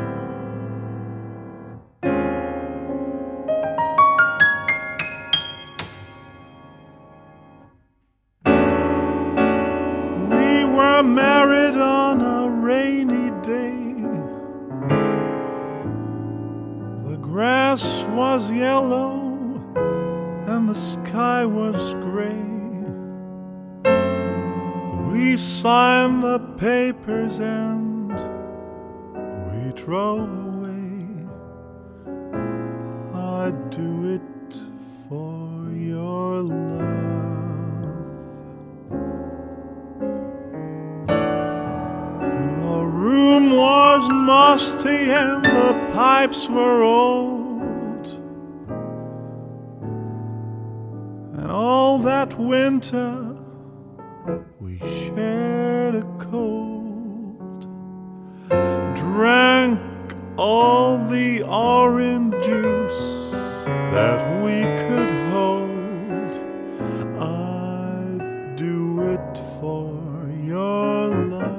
We were married on a rainy day. The grass was yellow and the sky was gray. We signed the papers and we drove away. I'd do it for your love. The room was musty and the pipes were old, and all that winter we shared a cold, drank all the orange juice that we could hold. I'd do it for your love.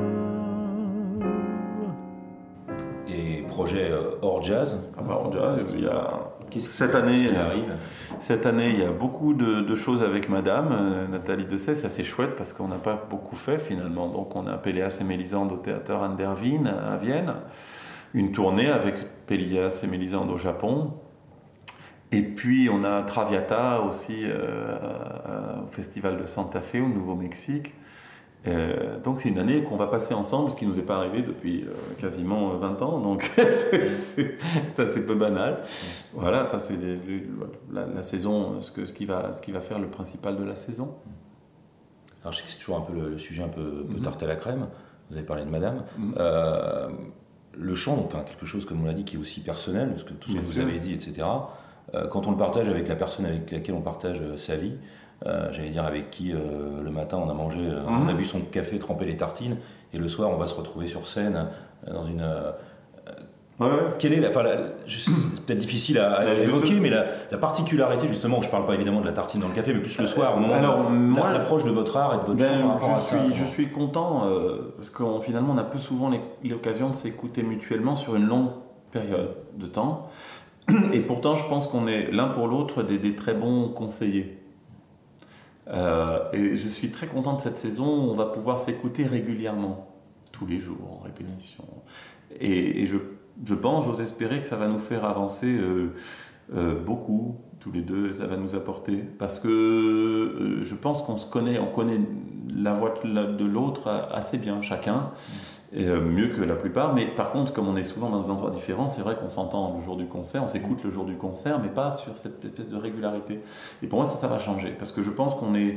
Et projet euh, hors jazz. Ah bah, hors jazz, il y a Qu'est-ce cette qui, année, qu'est-ce qui arrive cette année, il y a beaucoup de, de choses avec Madame euh, Nathalie Dessay. C'est assez chouette parce qu'on n'a pas beaucoup fait finalement. Donc on a Péléas et Mélisande au théâtre An der Wien à Vienne, une tournée avec Péléas et Mélisande au Japon. Et puis on a Traviata aussi euh, au Festival de Santa Fe au Nouveau-Mexique. Euh, donc c'est une année qu'on va passer ensemble, ce qui ne nous est pas arrivé depuis euh, quasiment vingt ans, donc c'est, c'est, ça c'est peu banal. Voilà, ça c'est les, les, la, la saison, ce, que, ce, qui va, ce qui va faire le principal de la saison. Alors je sais que c'est toujours un peu le, le sujet un peu, peu Mm-hmm. tarte à la crème, vous avez parlé de Madame. Mm-hmm. Euh, le chant, donc, enfin, quelque chose comme on l'a dit qui est aussi personnel, parce que tout ce Bien que vous sûr. avez dit, et cetera. Euh, quand on le partage avec la personne avec laquelle on partage euh, sa vie, Euh, j'allais dire avec qui euh, le matin on a mangé, euh, Mmh. on a bu son café, trempé les tartines, et le soir on va se retrouver sur scène euh, dans une. Euh, Ouais, ouais. quelle est la, enfin, la, je sais, c'est peut-être difficile à, à La- évoquer, mais la, la particularité justement, je parle pas évidemment de la tartine dans le café, mais plus le soir, au moment Alors, de moi, la- l'approche de votre art et de votre chant Ben, par rapport je, à suis, ça. je suis content euh, parce qu'on finalement on a peu souvent les- l'occasion de s'écouter mutuellement sur une longue période de temps, et pourtant je pense qu'on est l'un pour l'autre des, des très bons conseillers. Euh, et je suis très content de cette saison où on va pouvoir s'écouter régulièrement, tous les jours en répétition. Et, et je, je pense, j'ose espérer que ça va nous faire avancer euh, euh, beaucoup, tous les deux, ça va nous apporter. Parce que euh, je pense qu'on se connaît, on connaît la voix de l'autre assez bien, chacun. Et, euh, mieux que la plupart, mais par contre, comme on est souvent dans des endroits différents, c'est vrai qu'on s'entend le jour du concert, on s'écoute le jour du concert, mais pas sur cette espèce de régularité. Et pour moi, ça, ça va changer, parce que je pense qu'on est,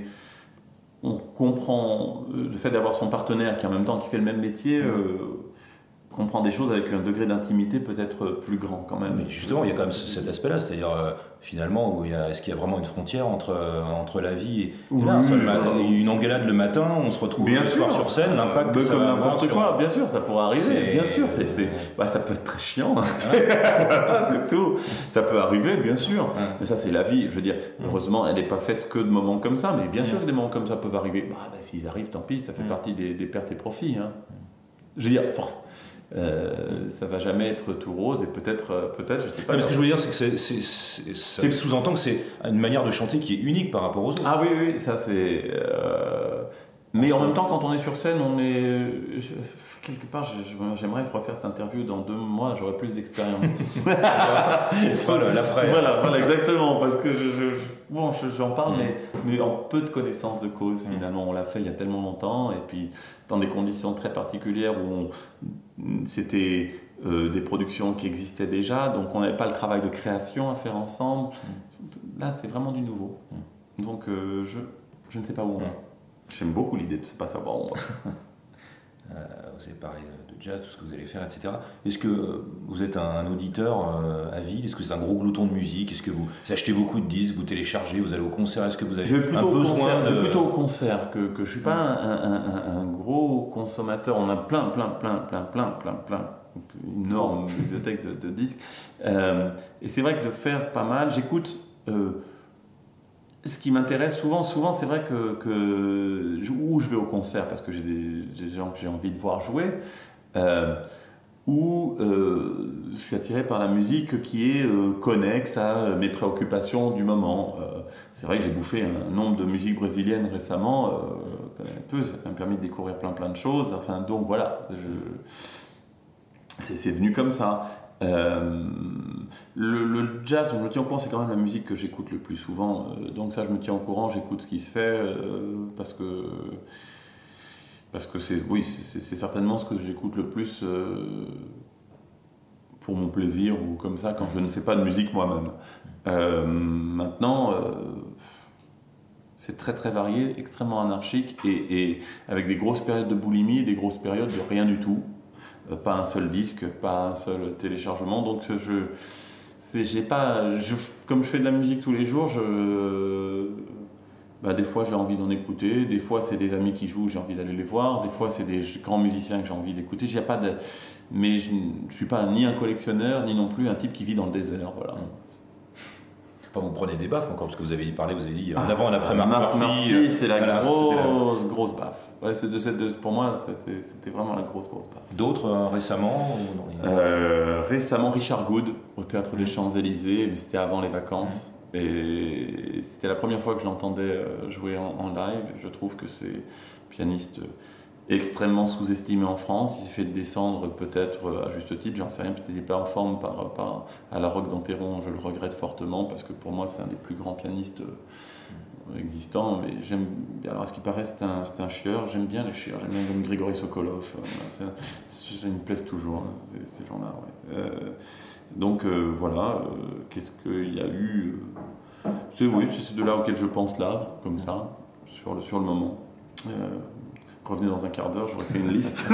on comprend euh, le fait d'avoir son partenaire qui en même temps qui fait le même métier. Euh, comprend des choses avec un degré d'intimité peut-être plus grand quand même. Mais justement, il y a quand même cet aspect-là, c'est-à-dire euh, finalement, où il y a, est-ce qu'il y a vraiment une frontière entre, euh, entre la vie et, oui, et là, oui, ma- une engueulade le matin, on se retrouve bien le sûr, soir sur scène, l'impact que euh, ça comme va avoir n'importe sur... quoi, bien sûr, ça pourrait arriver, C'est... bien sûr, c'est, c'est... Bah, ça peut être très chiant, c'est... c'est tout, ça peut arriver, bien sûr, ouais. Mais ça c'est la vie, je veux dire, heureusement elle n'est pas faite que de moments comme ça, mais bien sûr que des moments comme ça peuvent arriver, bah, bah, s'ils arrivent, tant pis, ça fait partie des, des pertes et profits, hein. Je veux dire, force. Euh, ça va jamais être tout rose et peut-être, peut-être, je sais pas. Non, mais ce que je veux dire, c'est que c'est, c'est, c'est, ça c'est... sous-entend que c'est une manière de chanter qui est unique par rapport aux autres. Ah oui, oui, ça c'est. Euh... Mais en même temps, quand on est sur scène, on est. Je... Quelque part, je... j'aimerais refaire cette interview dans deux mois, j'aurai plus d'expérience. Voilà, l'après. Voilà, voilà, exactement, parce que je, je... Bon, j'en parle, mmh. mais, mais en peu de connaissances de cause, finalement. On l'a fait il y a tellement longtemps, et puis dans des conditions très particulières où on... c'était euh, des productions qui existaient déjà, donc on n'avait pas le travail de création à faire ensemble. Mmh. Là, c'est vraiment du nouveau. Mmh. Donc, euh, je, je ne sais pas où on va. Mmh. J'aime beaucoup l'idée de ne pas savoir où on va. Euh, vous avez parlé de jazz, tout ce que vous allez faire, et cetera. Est-ce que euh, vous êtes un auditeur euh, avide? Est-ce que c'est un gros glouton de musique? Est-ce que vous achetez beaucoup de disques, vous téléchargez, vous allez au concert? Est-ce que vous avez je vais un besoin concert, de... Je vais plutôt au concert, que, que je ne suis pas un, un, un, un gros consommateur. On a plein, plein, plein, plein, plein, plein, plein, une énorme bibliothèque de, de disques. Euh, et c'est vrai que de faire pas mal, j'écoute... Euh, Ce qui m'intéresse souvent, souvent c'est vrai que, que je, où je vais au concert parce que j'ai des, des gens que j'ai envie de voir jouer, euh, ou euh, je suis attiré par la musique qui est euh, connexe à mes préoccupations du moment. Euh, c'est vrai que j'ai bouffé un nombre de musiques brésiliennes récemment, euh, un peu, ça m'a permis de découvrir plein plein de choses. Enfin donc voilà, je, c'est, c'est venu comme ça. Euh, le, le jazz, je me tiens au courant, c'est quand même la musique que j'écoute le plus souvent, euh, donc ça je me tiens au courant, j'écoute ce qui se fait euh, parce que parce que c'est oui c'est, c'est certainement ce que j'écoute le plus euh, pour mon plaisir ou comme ça quand je ne fais pas de musique moi-même. Euh, maintenant euh, c'est très très varié, extrêmement anarchique et, et avec des grosses périodes de boulimie et des grosses périodes de rien du tout. Pas un seul disque, pas un seul téléchargement, donc je, c'est, j'ai pas, je, comme je fais de la musique tous les jours, je, bah des fois j'ai envie d'en écouter, des fois c'est des amis qui jouent, j'ai envie d'aller les voir, des fois c'est des grands musiciens que j'ai envie d'écouter, j'ai pas de, mais je ne suis pas ni un collectionneur, ni non plus un type qui vit dans le désert, voilà. Enfin, vous prenez des baffes encore, parce que vous avez parlé, vous avez dit en avant, en après Marc, Marc Murphy, Murphy, c'est la voilà, grosse, la... grosse baffe. Ouais, c'est de, c'est de, pour moi, c'était, c'était vraiment la grosse, grosse baffe. D'autres euh, récemment ou non, les... euh, Récemment, Richard Good, au Théâtre des Champs-Élysées, mais c'était avant les vacances. Mmh. Et c'était la première fois que je l'entendais jouer en, en live. Je trouve que c'est un pianiste extrêmement sous-estimé en France. Il s'est fait descendre peut-être à juste titre, j'en sais rien, peut-être qu'il n'est pas en forme par, par, à la Roque d'Enterron, je le regrette fortement parce que pour moi c'est un des plus grands pianistes existants, mais j'aime bien, alors à ce qui paraît c'est un, c'est un chieur, j'aime bien les chieurs, j'aime bien comme Grigory Sokolov, ça, ça me plaise toujours, hein, ces, ces gens-là. Ouais. Euh, donc euh, voilà, euh, qu'est-ce qu'il y a eu euh, c'est, oui, c'est de là auquel je pense là, comme ça, sur le, sur le moment. Euh, Revenez dans un quart d'heure, j'aurais fait une liste.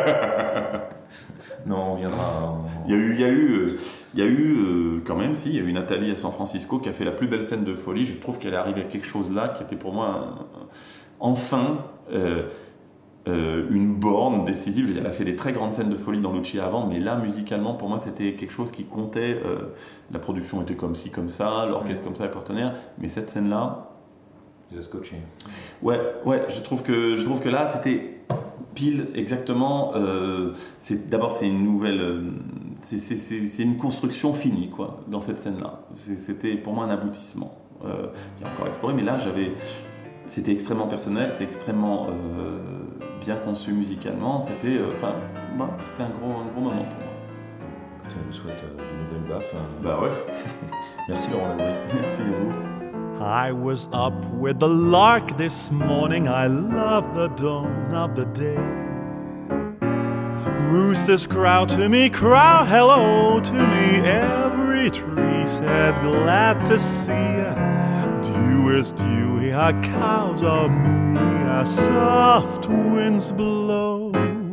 Non, on viendra. On... Il y a eu, il y a eu, il y a eu euh, quand même, si, il y a eu Nathalie à San Francisco qui a fait la plus belle scène de folie. Je trouve qu'elle est arrivée à quelque chose là qui était pour moi un, un, enfin euh, euh, une borne décisive. Je veux dire, elle a fait des très grandes scènes de folie dans Lucia avant, mais là, musicalement, pour moi, c'était quelque chose qui comptait. Euh, la production était comme ci, comme ça, l'orchestre comme ça, les partenaires. Mais cette scène-là. Scotché. Ouais, ouais, je trouve que je trouve que là c'était pile exactement. Euh, c'est d'abord c'est une nouvelle, euh, c'est, c'est, c'est, c'est une construction finie quoi dans cette scène-là. C'est, c'était pour moi un aboutissement. Euh, j'ai encore exploré, mais là j'avais, c'était extrêmement personnel, c'était extrêmement euh, bien conçu musicalement. C'était, enfin, euh, bah, c'était un gros un gros moment pour moi. Écoutez, on vous souhaite euh, de nouvelles baffes. Hein. Bah ouais. Merci Laurent Labrie. Merci à vous. I was up with the lark this morning. I love the dawn of the day. roosters crow to me, crow hello to me. Every tree said glad to see ya. Dew is dewy, our cows are mooey, our soft winds blow.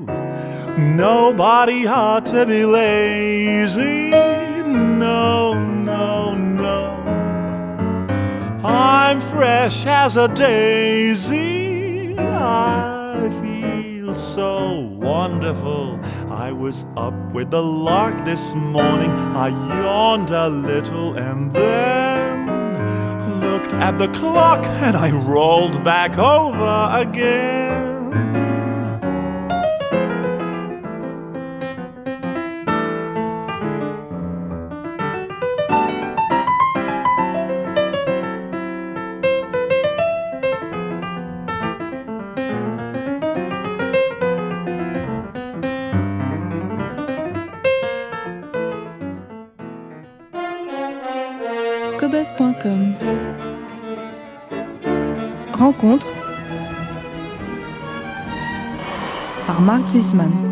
Nobody ought to be lazy, no, no, no. I'm fresh as a daisy, I feel so wonderful. I was up with the lark this morning, I yawned a little and then looked at the clock and I rolled back over again. Cobuzz point com. Rencontre par Mark Zisman.